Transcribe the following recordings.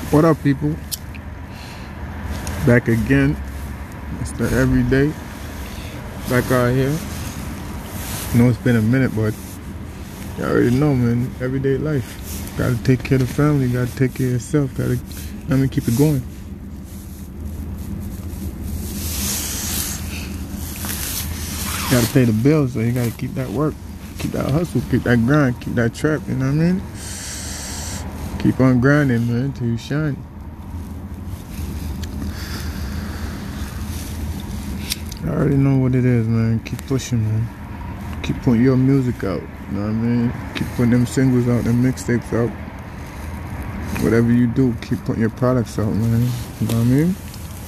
What up, people? Back again. It's the everyday. Back out here. I know it's been a minute, but you already know, man. Everyday life. Gotta take care of the family. Gotta take care of yourself. Gotta, keep it going. Gotta pay the bills, so you gotta keep that work. Keep that hustle. Keep that grind. Keep that trap, you know what I mean? Keep on grinding, man, till you shine. I already know what it is, man. Keep pushing, man. Keep putting your music out, you know what I mean? Keep putting them singles out, them mixtapes out. Whatever you do, keep putting your products out, man. You know what I mean?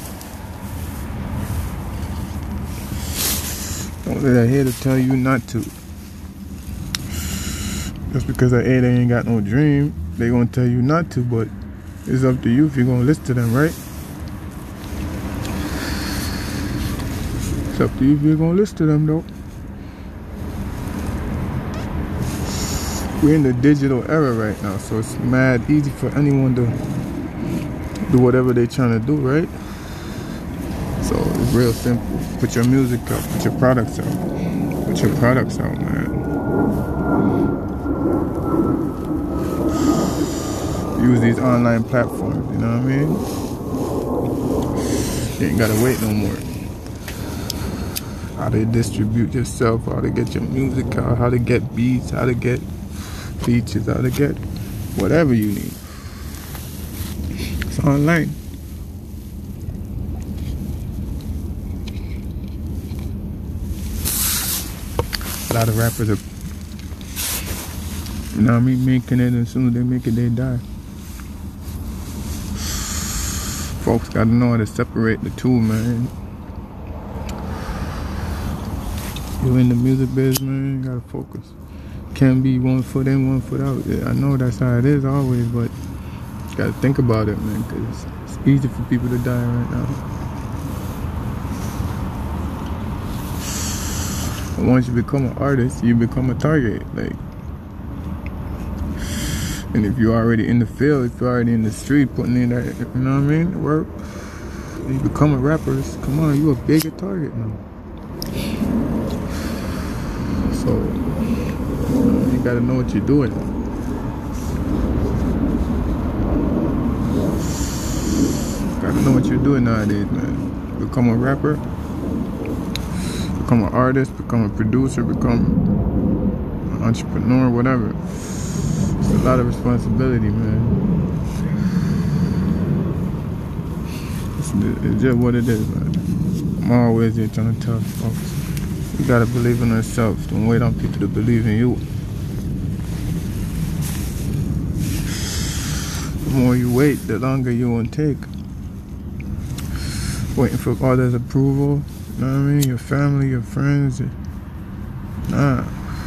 Don't let that hater tell you not to. Just because that hater ain't got no dream, they gonna tell you not to, but it's up to you if you're gonna listen to them, right? It's up to you if you're gonna listen to them, though. We're in the digital era right now, so it's mad easy for anyone to do whatever they're trying to do, right? So it's real simple. Put your music out, put your products out. Put your products out, man. Use these online platforms, you know what I mean? You ain't gotta wait no more. How to distribute yourself, how to get your music out, how to get beats, how to get features, how to get whatever you need. It's online. A lot of rappers are, you know what I mean, making it, and as soon as they make it, they die. Folks gotta know how to separate the two, man. You in the music business, man, you gotta focus. Can't be 1 foot in, 1 foot out. Yeah, I know that's how it is always, but you gotta think about it, man, because it's easy for people to die right now. But once you become an artist, you become a target, like. And if you're already in the field, if you're already in the street, putting in that, you know what I mean, work, you become a rapper, come on, you a bigger target now. So, you gotta know what you're doing. Gotta know what you're doing nowadays, man. Become a rapper, become an artist, become a producer, become an entrepreneur, whatever. It's a lot of responsibility, man. It's just what it is, man. I'm always here trying to tell folks, you gotta believe in yourself. Don't wait on people to believe in you. The more you wait, the longer you won't take. Waiting for others' approval, you know what I mean? Your family, your friends. Nah.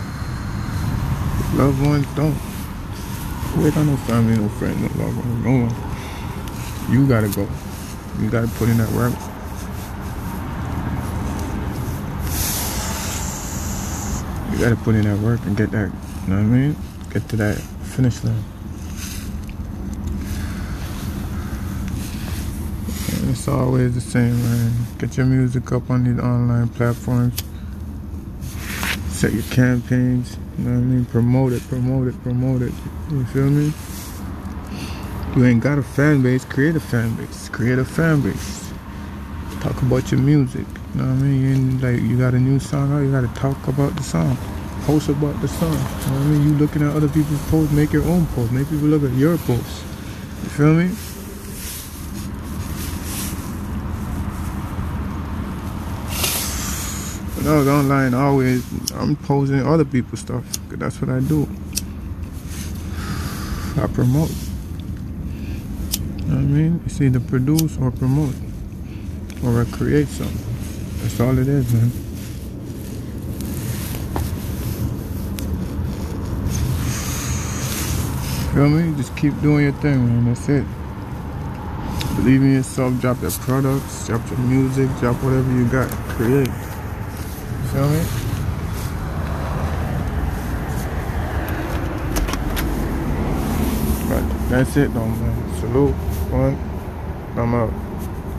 Loved ones, don't. Wait on no family, no friends, no loved ones, no one. You gotta go. You gotta put in that work. You gotta put in that work and get that, you know what I mean? Get to that finish line. And it's always the same, man. Get your music up on these online platforms. Set your campaigns, you know what I mean? Promote it. You feel me? You ain't got a fan base, create a fan base. Talk about your music, you know what I mean? And like, you got a new song out, you gotta talk about the song. Post about the song, you know what I mean? You looking at other people's posts, make your own post. Make people look at your posts. You feel me? When I was online, I'm posting other people's stuff, cause that's what I do. I promote. You know what I mean? It's either produce or promote, or I create something. That's all it is, man. Feel me? Just keep doing your thing, man. That's it. Believe in yourself. Drop your products. Drop your music. Drop whatever you got. Create. Feel me? But that's it though, man. Salute. one. I'm out.